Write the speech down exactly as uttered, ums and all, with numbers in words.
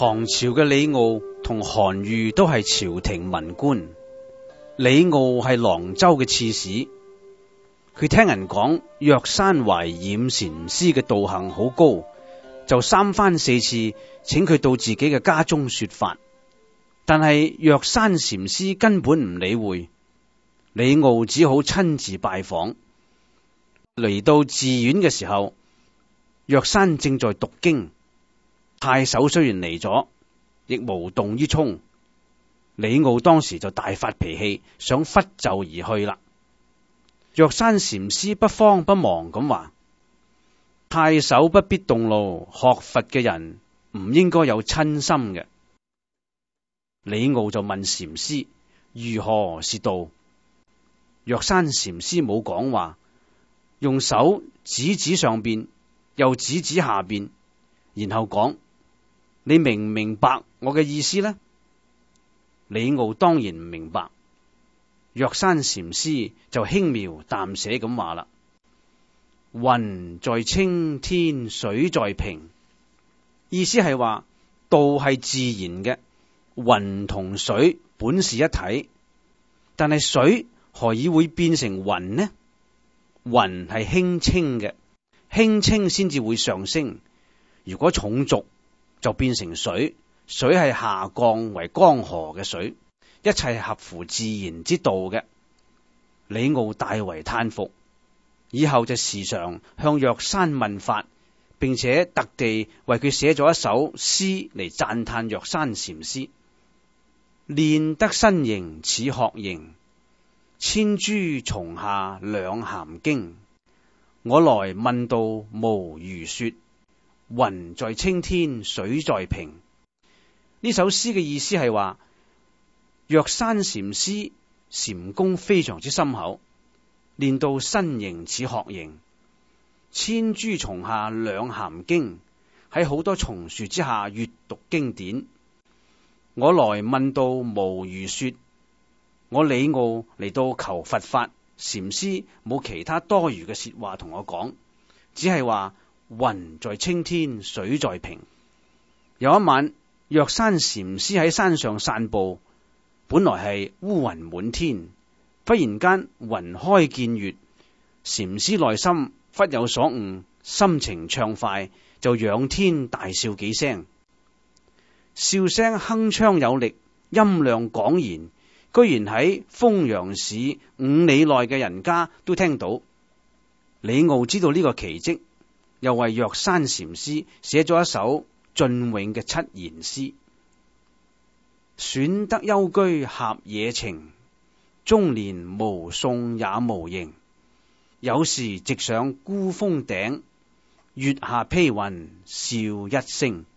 唐朝嘅李遒同韓愈都係朝廷文官。李遒係郎州嘅刺史，佢聽人講藥山懷儼禪師嘅道行好高，就三番四次請佢到自己嘅家中說法，但係藥山禪師根本唔理會，李遒只好親自拜訪。嚟到寺院嘅時候，藥山正在讀經，太守雖然嚟咗，亦無動於衷。李遒當時就大發脾氣，想拂袖而去啦。藥山禪師不慌不忙咁話：太守不必動怒，學佛嘅人唔應該有親心嘅。李遒就問禪師：如何是道？藥山禪師冇講話，用手指指上邊，又指指下邊，然後講：你明唔明白我嘅意思呢？李遒當然唔明白，藥山禪師就輕描淡寫咁話啦：雲在青天，水在平。意思係話道係自然嘅，雲同水本是一體，但係水何以會變成雲呢？雲係輕清嘅，輕清先至會上升，如果重濁就變成水。水係下降為江河嘅水，一切合乎自然之道嘅。李遒大為嘆服，以後就時常向藥山問法，並且特地為佢寫咗一首詩嚟讚嘆藥山禪師：練得身形似鶴形，千株叢下兩涵經。我來問道無如說，雲在青天，水在平。呢首詩嘅意思係話，藥山禪師禪功非常之深厚，練到身形似鶴形，千株叢下兩涵經，喺好多叢樹之下閱讀經典。我來問道無如說，我李遒嚟到求佛法，禪師冇其他多餘嘅說話同我講，只係話雲在青天，水在平。有一晚，藥山禪師喺山上散步，本來係烏雲滿天，忽然間雲開見月，禪師內心忽有所悟，心情暢快，就仰天大笑幾聲，笑聲鏗鏘有力，音量廣然，居然喺豐陽市五里內嘅人家都聽到。李遒知道呢個奇蹟，又為藥山禪師寫咗一首雋永嘅七言詩：選得幽居合野情，終年無送也無迎。有時直上孤峰頂，月下披雲笑一聲。